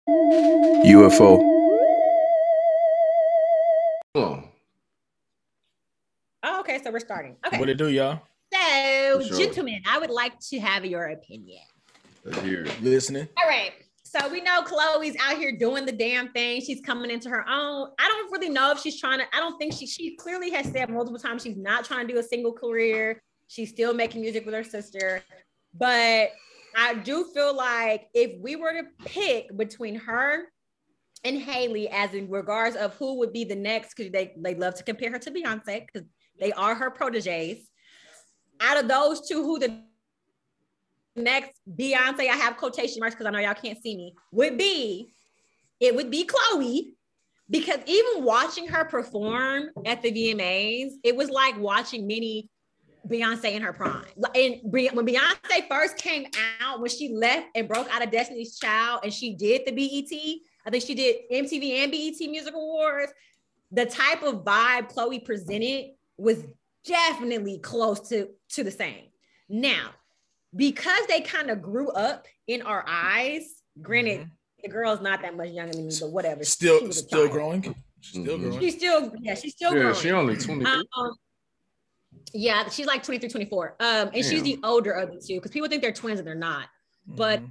UFO. Oh, Oh, okay, so we're starting. Okay. What it do, y'all? So, For sure. gentlemen, I would like to have your opinion. let's hear it. Listening. All right. So we know Chloe's out here doing the damn thing. She's coming into her own. I don't really know if she's trying to, I don't think she clearly has said multiple times she's not trying to do a single career. She's still making music with her sister. But I do feel like if we were to pick between her and Hailey, as in regards of who would be the next, because they love to compare her to Beyonce because they are her proteges. Out of those two, who the next Beyonce, I have quotation marks because I know y'all can't see me, would be Chloe, because even watching her perform at the VMAs, it was like watching mini Beyonce in her prime. And when Beyonce first came out, when she left and broke out of Destiny's Child and she did the BET, I think she did MTV and BET Music Awards, the type of vibe Chloe presented was definitely close to the same. Now, because they kind of grew up in our eyes, granted, the girl's not that much younger than me, but whatever. Still growing. She's still growing. She's still Yeah, growing. she only 23. Yeah, she's like 23, 24. And Damn. she's the older of the two because people think they're twins and they're not. But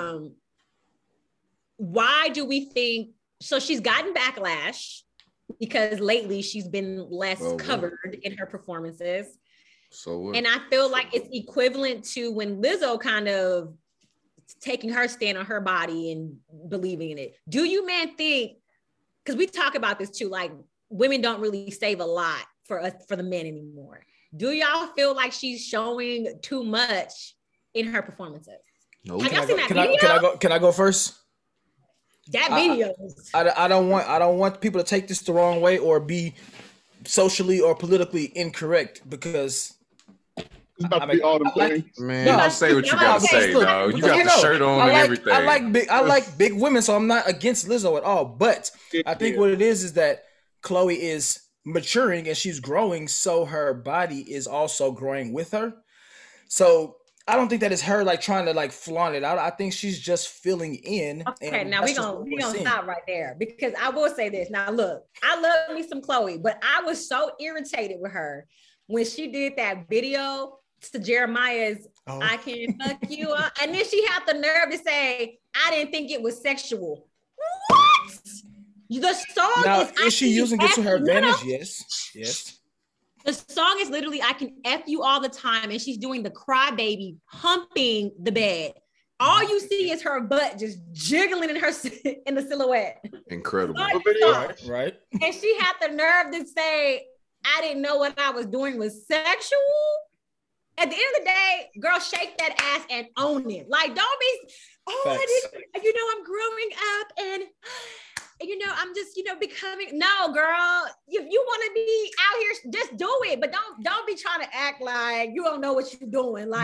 why do we think so? She's gotten backlash because lately she's been less covered in her performances. So what? And I feel like it's equivalent to when Lizzo kind of taking her stand on her body and believing in it. Do you men think, because we talk about this too, like women don't really save a lot for us, for the men anymore. Do y'all feel like she's showing too much in her performances? No. Have y'all seen that video? Can I go first? That video. I don't want people to take this the wrong way or be socially or politically incorrect because It's about to be all them things. Man, No, don't say what you gotta say, look, dog. You look, got the know, shirt on and everything. I like big women, so I'm not against Lizzo at all. But I think what it is that Chloe is maturing and she's growing, so her body is also growing with her. So I don't think that is her like trying to like flaunt it out. I think she's just filling in. Okay, now we gonna stop right there because I will say this. Now look, I love me some Chloe, but I was so irritated with her when she did that video to Jeremiah's I Can Fuck You Up. And then she had the nerve to say, I didn't think it was sexual. What? The song now, is she using it to her advantage? Yes. The song is literally I Can F You All the Time, and she's doing the crybaby humping the bed. All you see is her butt just jiggling in the silhouette. Incredible. Right. And she had the nerve to say, I didn't know what I was doing was sexual. At the end of the day, girl, shake that ass and own it. Like, don't be, I didn't, I'm growing up and I'm just, becoming. No, girl, if you want to be out here, just do it. But don't be trying to act like you don't know what you're doing. Like,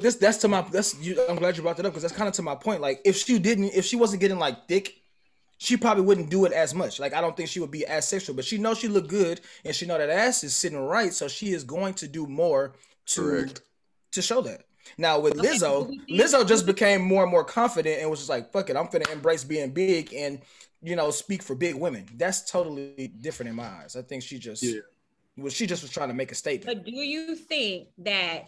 I'm glad you brought that up because that's kind of to my point. Like, if she wasn't getting like thick, she probably wouldn't do it as much. Like, I don't think she would be as sexual, but she knows she look good and she know that ass is sitting right. So she is going to do more to show that. Now with Lizzo just became more and more confident and was just like, fuck it, I'm finna embrace being big and, speak for big women. That's totally different in my eyes. I think she just was trying to make a statement. But do you think that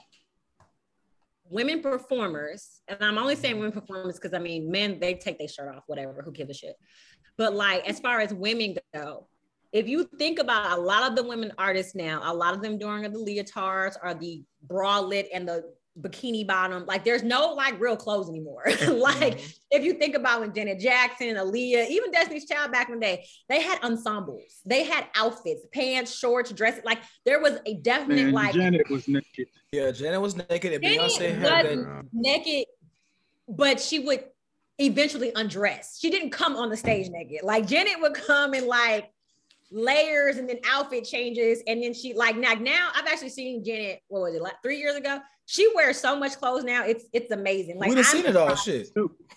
women performers, and I'm only saying women performers because men, they take their shirt off, whatever, who gives a shit. But like, as far as women go, if you think about a lot of the women artists now, a lot of them doing the leotards or the bralette and the bikini bottom, like there's no like real clothes anymore. Like if you think about when Janet Jackson, Aaliyah, even Destiny's Child back in the day, they had ensembles, they had outfits, pants, shorts, dresses. Like there was a definite Janet was naked. Yeah, Janet was naked. And Janet Beyonce had was naked, but she would eventually undress. She didn't come on the stage naked. Like Janet would come in like layers and then outfit changes, and then she like now I've actually seen Janet, what was it, like 3 years ago? She wears so much clothes now, it's amazing. Like we done seen it all. Shit,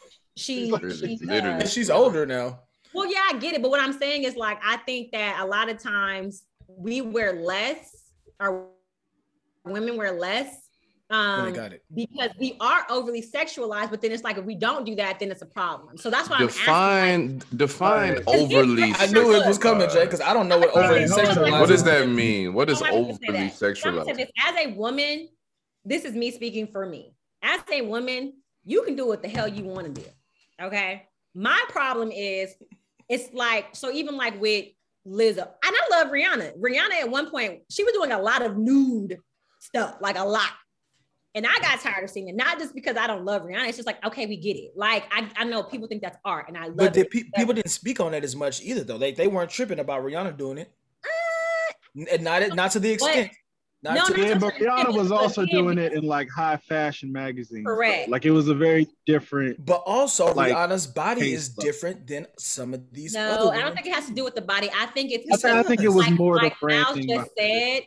she's older now. Well, yeah, I get it, but what I'm saying is like I think that a lot of times we wear less, or women wear less When they got it. Because we are overly sexualized, but then it's like if we don't do that, then it's a problem. So that's why I'm asking. Define overly. I knew it was coming, Jay, because I don't know what overly sexualized. What does that mean? What is overly sexualized? As a woman, this is me speaking for me. As a woman, you can do what the hell you want to do. Okay. My problem is, it's like, so even like with Lizzo, and I love Rihanna. Rihanna at one point, she was doing a lot of nude stuff, like a lot. And I got tired of seeing it, not just because I don't love Rihanna. It's just like, okay, we get it. Like, I know people think that's art, and I love it. But people didn't speak on that as much either, though. They weren't tripping about Rihanna doing it. And not to the extent. But Rihanna was also doing it in like high fashion magazines. Correct. Like it was a very different. But also, like, Rihanna's body is different than some of these. No, I don't think it has to do with the body. I think it's. I think it was like, more like the brand Miles thing. just said,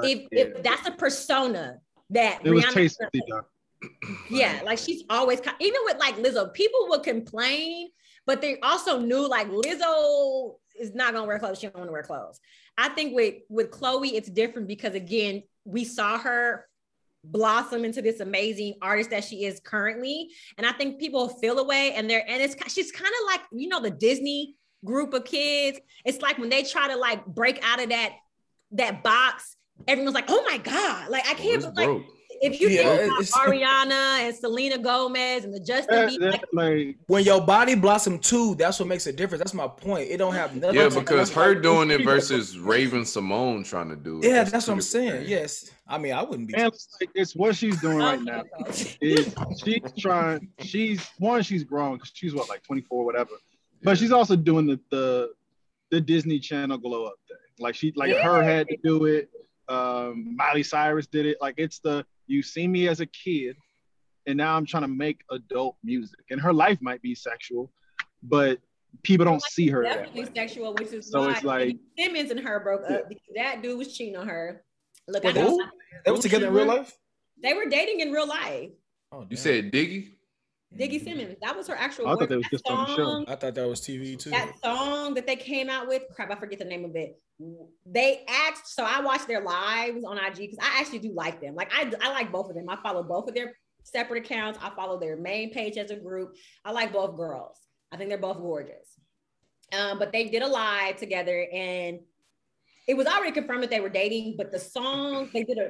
if that's a persona that it was Rihanna. tastefully done. Yeah, like she's always even with like Lizzo, people would complain, but they also knew like Lizzo is not gonna wear clothes. She don't want to wear clothes. I think with Chloe, it's different because again, we saw her blossom into this amazing artist that she is currently, and I think people feel away, and she's kind of like, you know, the Disney group of kids. It's like when they try to like break out of that box, everyone's like, oh my god, like I can't like. If you think about Ariana and Selena Gomez and the Justin Bieber, like when your body blossom too, that's what makes a difference. That's my point. It don't have nothing. Yeah, because her doing it versus Raven Simone trying to do it. Yeah, that's what I'm saying. Yes, I mean I wouldn't be. It's what she's doing right now. She's trying. She's grown because she's what, like 24, whatever. But she's also doing the Disney Channel glow up thing. Like her had to do it. Miley Cyrus did it. Like it's you see me as a kid, and now I'm trying to make adult music. And her life might be sexual, but people don't see her definitely that way. Sexual, which is so why it's like Simmons and her broke up because that dude was cheating on her. Look, they were together in real life. They were dating in real life. Oh, you said Diggy? Diggy Simmons. That was her actual. I thought that was just on the show. I thought that was TV too. That song that they came out with, crap, I forget the name of it. They asked, so I watched their lives on IG because I actually do like them. Like I like both of them. I follow both of their separate accounts. I follow their main page as a group. I like both girls. I think they're both gorgeous. But they did a live together, and it was already confirmed that they were dating. But the song they did, it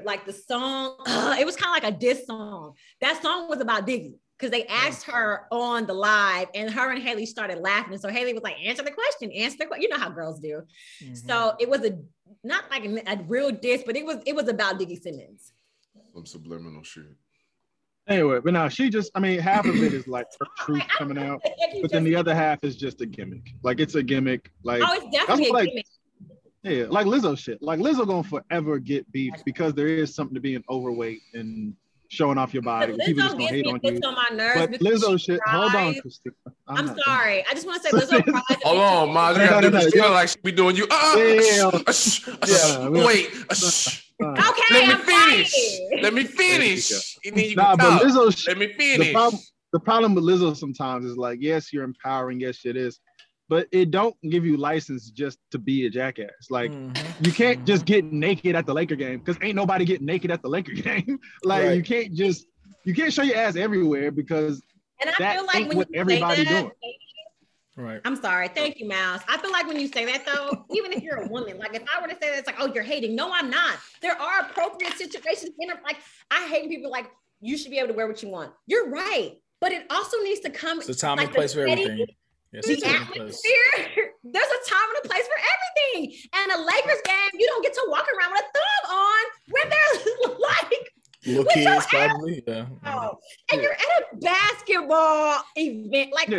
was kind of like a diss song. That song was about Diggy. Because they asked her on the live, and her and Haley started laughing. And so Haley was like, answer the question. You know how girls do. Mm-hmm. So it was not like a real diss, but it was about Diggy Simmons. Some subliminal shit. Anyway, but now half of it is like her truth coming out, but then the other half is just a gimmick. Like it's a gimmick. Like it's definitely a gimmick. Yeah, like Lizzo shit. Like Lizzo gonna forever get beef because there is something to being overweight and showing off your body. People just gonna hate on you. On my nerves, but Lizzo shit. Hold on, Christina. I'm sorry. I just want to say Lizzo cries. Hold on, Maz. You gotta do this feel like she be doing you. Wait. Okay, Let me finish. And then you but Lizzo. Let me finish. The problem with Lizzo sometimes is like, yes, you're empowering. Yes, it is. But it don't give you license just to be a jackass. Like you can't just get naked at the Laker game because ain't nobody getting naked at the Laker game. Like you can't show your ass everywhere because I feel like ain't when what everybody doing. Right. I'm sorry. Thank you, Mouse. I feel like when you say that though, even if you're a woman, like if I were to say that, it's like, oh, you're hating. No, I'm not. There are appropriate situations like I hate people like you should be able to wear what you want. You're right, but it also needs to come. It's a time and place for everything. Yes, the atmosphere, there's a time and a place for everything. And a Lakers game, you don't get to walk around with a thumb on when they're like little kids probably. Yeah. And you're at a basketball event, like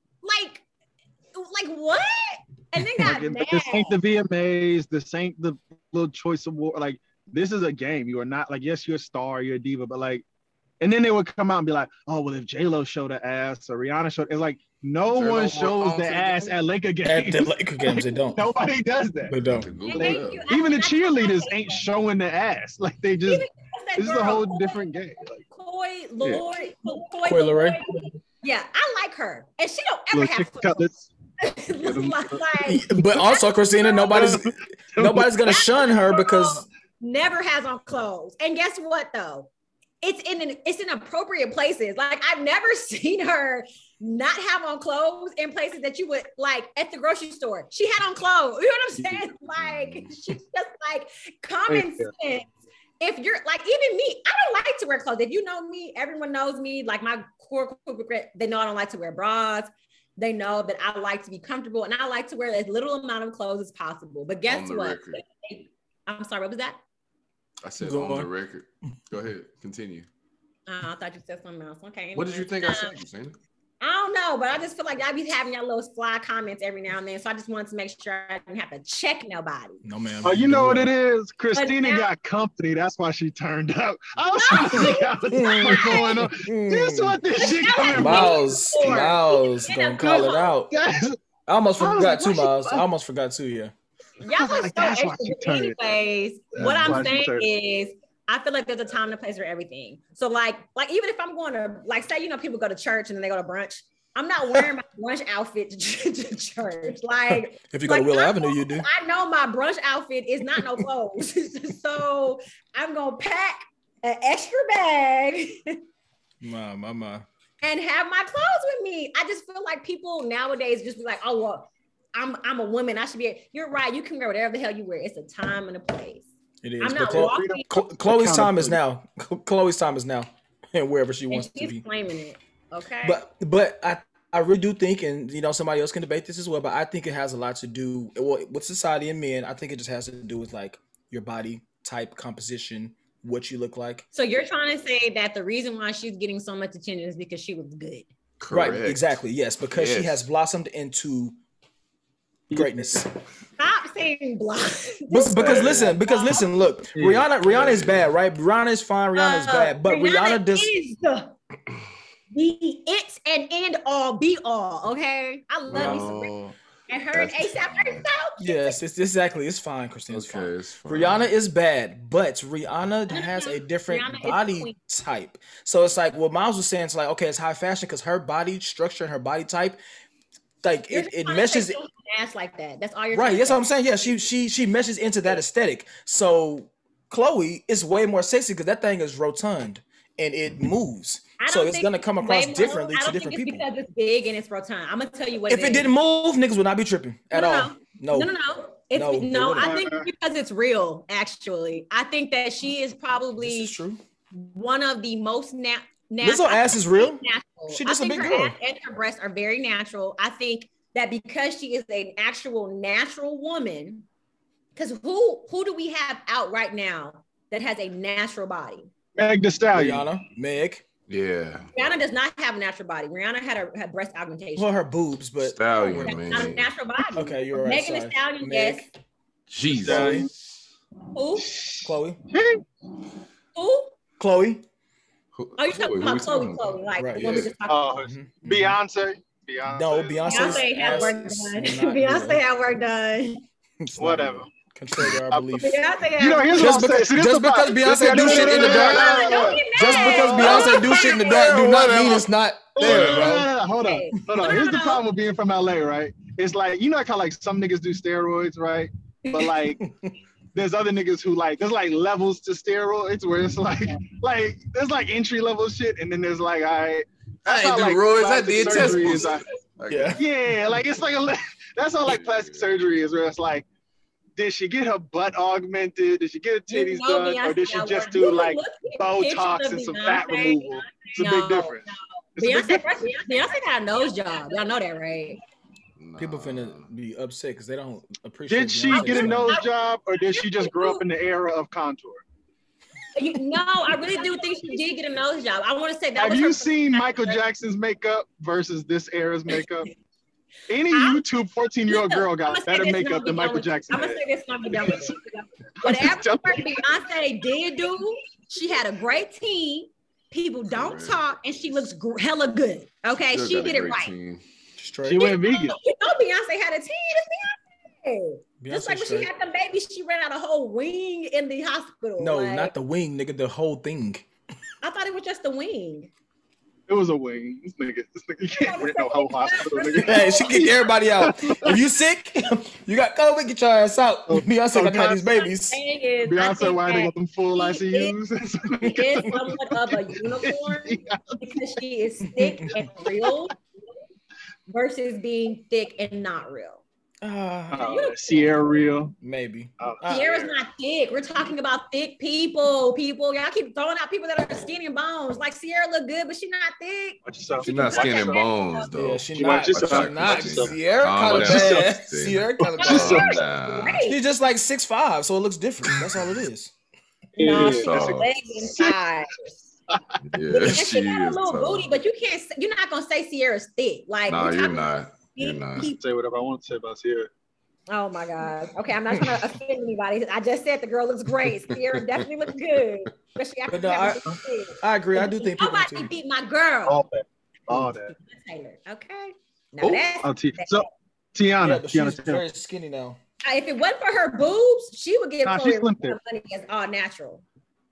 what? And then got mad. This ain't the VMAs, this ain't the little choice award. Like this is a game. You are not like, yes, you're a star, you're a diva, but like, and then they would come out and be like, oh, well, if J-Lo showed her ass or Rihanna showed, it's like, no one shows the ass at Laker games. At the Laker games, they don't. Nobody does that. They don't. Even the cheerleaders ain't showing the ass. Like they just, this is a whole different game. Like, Coy Leray. Yeah, I like her. And she don't ever have cutlets. But also, Christina, nobody's gonna shun her because never has on clothes. And guess what though? it's in appropriate places. Like I've never seen her not have on clothes in places that you would like at the grocery store. She had on clothes. You know what I'm saying? Like she's just like common sense. If you're like, even me, I don't like to wear clothes. If you know me, everyone knows me. Like my core group, they know I don't like to wear bras. They know that I like to be comfortable and I like to wear as little amount of clothes as possible. But guess what? I'm sorry, what was that? I said on the record. Go ahead, continue. I thought you said something else. Okay. Anyway. What did you think I said, Christina? I don't know, but I just feel like I be having y'all little fly comments every now and then. So I just wanted to make sure I didn't have to check nobody. No, ma'am. Oh, you know what it is? Christina got company. That's why she turned up. I was trying to figure out what's going on. This what this shit coming from. Miles, don't call it out. I almost forgot too, Miles. I almost forgot too, yeah. Y'all was so extra. Anyways, what I'm saying is, I feel like there's a time and a place for everything. So like even if I'm going to like say, people go to church and then they go to brunch, I'm not wearing my brunch outfit to church. Like if you go to Willow Avenue, you do. I know my brunch outfit is not no clothes. So I'm gonna pack an extra bag. My. And have my clothes with me. I just feel like people nowadays just be like, oh well, I'm a woman. I should be. You're right. You can wear whatever the hell you wear. It's a time and a place. It is. I'm not walking. Chloe's time is now. Chloe's time is now, and wherever she wants to be. She's claiming it. Okay. But I really do think, and somebody else can debate this as well. But I think it has a lot to do with society and men. I think it just has to do with like your body type, composition, what you look like. So you're trying to say that the reason why she's getting so much attention is because she was good. Correct. Right. Exactly. Yes. Because she has blossomed into greatness. Stop saying blonde. Because listen, look, Rihanna is bad, right? Rihanna is fine, Rihanna is bad, but Rihanna does is the it's and end all be all. Okay, I love you, Sabrina. And her and ASAP. Yes, it's exactly. It's fine, Christina. It's fine. It's fine. Rihanna is bad, but Rihanna has a different body type. So it's like what Miles was saying. It's like, okay, it's high fashion because her body structure and her body type, like it meshes. Ass like that. That's all you're right. That's what I'm saying. Yeah, she meshes into that aesthetic. So Chloe is way more sexy because that thing is rotund and it moves. So it's gonna come across differently to different people. Because it's big and it's rotund. I'm gonna tell you what. If it didn't move, niggas would not be tripping at all. No. I think because it's real. Actually, I think that she is probably one of the most natural. Lizzo ass is real. Natural. She just a big girl. Her ass and her breasts are very natural. I think that because she is an actual natural woman, because who do we have out right now that has a natural body? Meg Thee Stallion. Rihanna. Meg. Yeah. Rihanna does not have a natural body. Rihanna had breast augmentation. Well, her boobs, but Stallion, that's man. not a natural body. Okay, you're right. Megan Thee Stallion, yes. Jesus. Who? Chloe. Who? Chloe. Oh, you're talking about Chloe, like right, the one we just talked about. Beyonce. No, Beyonce had work done. Beyonce had work done. Whatever. Contrary to our belief. Just because Beyonce do shit in the dark, just because Beyonce do shit in the dark, do not mean it's not there, bro. Hold on. Here's the problem with being from LA, right? It's like, how like some niggas do steroids, right? But like, there's other niggas who like, there's like levels to steroids where it's like there's like entry level shit, and then there's like, I ain't do roids, I did test yeah, like it's like that's how like plastic surgery is, where it's like, did she get her butt augmented? Did she get her titties done? Or did she just do like Botox and some fat removal? It's a big difference. Beyonce got a nose job. Y'all know that, right? People finna be upset because they don't appreciate. Did she get a nose job, or did she just grow up in the era of contour? No, I really do think she did get a nose job. I want to say that. Have you seen Michael Jackson's makeup versus this era's makeup? Any YouTube 14-year-old girl got better makeup than Michael Jackson. I'm gonna say this one be done with it. Whatever Beyonce did do, she had a great team. People don't talk, and she looks hella good. Okay, she did it right. She went vegan. Beyonce had a team. It's Beyonce. Just like when she had the baby, she ran out a whole wing in the hospital. No, not the wing, nigga. The whole thing. I thought it was just the wing. It was a wing. This nigga you can't rent no whole hospital, nigga. Hey, she kick everybody out. If you sick, you got COVID, get your ass out. Beyonce got to have these babies. Beyonce winding up them full ICUs. She is somewhat of a unicorn because she is thick and real versus being thick and not real. Sierra real. Maybe. Sierra's not thick. We're talking about thick people. Y'all keep throwing out people that are skinny and bones. Like Sierra look good, but she's not thick. She's not skinny and bones though. Yeah, she's not. Sierra kind of bad. Sierra kind of bad. She's just like 6'5", so it looks different. That's all it is. No, she got legs and thighs. Yeah, she got a little booty, but you're not gonna say Sierra's thick. Like, no, you're not. You're not. Say whatever I want to say about Sierra. Oh my God. Okay, I'm not trying to offend anybody. I just said the girl looks great. Sierra definitely looks good. Especially after I agree. I do think people nobody beat my girl. All that. Taylor. Okay. Now so Tiana. She's very skinny now. If it wasn't for her boobs, she would get money as all natural.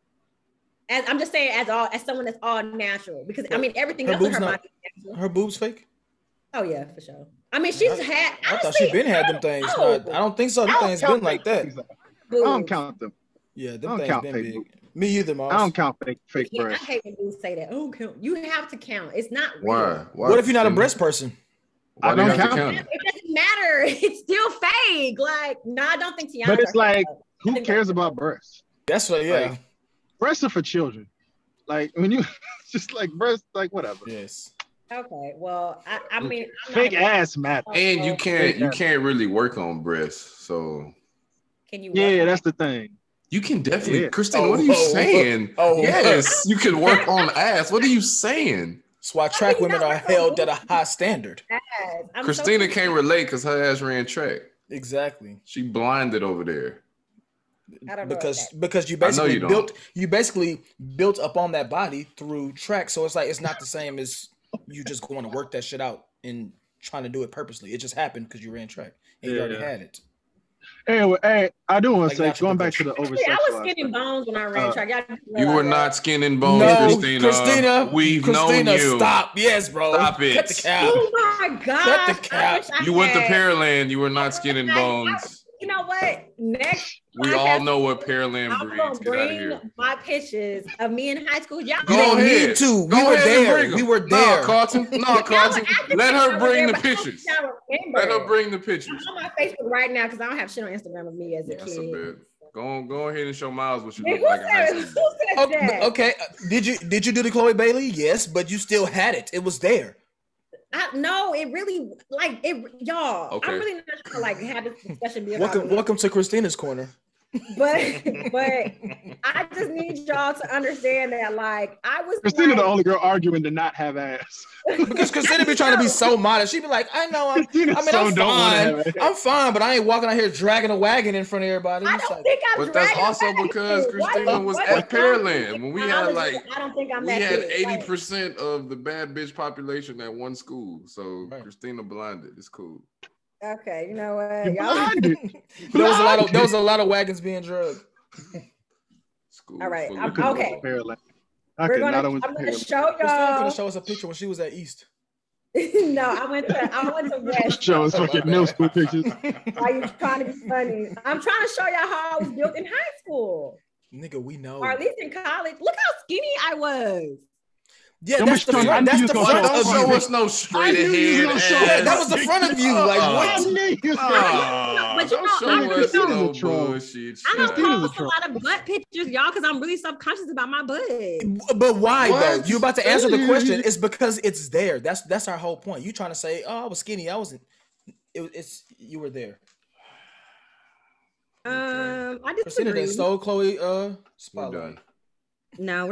As I'm just saying, as someone that's all natural, because I mean everything else in her body is natural. Her boobs fake? Oh yeah, for sure. I mean, she's had. I thought she'd been had them things. No, I don't think so. Them things been like that. I don't count them. Yeah, them things been big. Me either, Mars. I don't count fake breasts. I hate when you say that. I don't count. You have to count. It's not real. Why? What if you're not a breast person? I don't count. It doesn't matter. It's still fake. Like, no, I don't think Tiana. But it's like, who cares about breasts? That's what. Yeah. Like, breasts are for children. Like when you just like breasts, like whatever. Yes. Okay, well, I mean, fake ass matter, and you can't really work on breasts. So can you? Yeah, that's the thing. You can definitely, Christina. What are you saying? Yes, you can work on ass. What are you saying? That's why track women are held at a high standard. Christina can't relate because her ass ran track. Exactly. She blinded over there. Because you basically built up on that body through track. So it's like it's not the same as you just going to work that shit out and trying to do it purposely. It just happened because you ran track and you already had it. Anyway, hey, I do want to say, going back to the over. I was skin and bones when I ran track. You were not skin and bones, Christina. We've known you. Stop. Yes, bro. Stop it. Cut the cap. Oh my God. Cut the cap. You went to Pearland. You were not skin and bones. You know what? Next, we all know what Pearland breeds. I'm gonna bring my pictures of me in high school. Y'all don't need to. We were there. We were there. No, Carlton. Let her bring the pictures. Let her bring the pictures. I'm on my Facebook right now because I don't have shit on Instagram of me as a kid. Go ahead and show Miles what you look like in high school. Okay. Did you do the Chloe Bailey? Yes, but you still had it. It was there. No, it really y'all. Okay. I'm really not trying to have this discussion. Welcome to Christina's corner. But I just need y'all to understand that I was Christina the only girl arguing to not have ass. Because Christina be trying to be so modest. She'd be like, I'm fine, but I ain't walking out here dragging a wagon in front of everybody. I don't think I'm But that's also because Christina was at Pearland when we had I don't think we had 80% of the bad bitch population at one school. So Christina blinded. It's cool. Okay, you know what? There was a lot of wagons being drugged. All right. Okay. I'm gonna show y'all. Christina gonna show us a picture when she was at East. No, I went to West. Show us fucking middle school pictures. Why you trying to be funny? I'm trying to show y'all how I was built in high school. Nigga, we know. Or at least in college. Look how skinny I was. Yeah, that's the front. That's the front of you. There was no straight ahead. Yeah, that was the front of you. Like what? Don't show us no bullshit. I don't post a lot of butt pictures, y'all, because I'm really subconscious about my butt. But why though? You about to answer the question? It's because it's there. That's our whole point. You trying to say, "Oh, I was skinny. I wasn't." It's you were there. I disagree. Christina stole Chloe. Spotlight. We're done. No.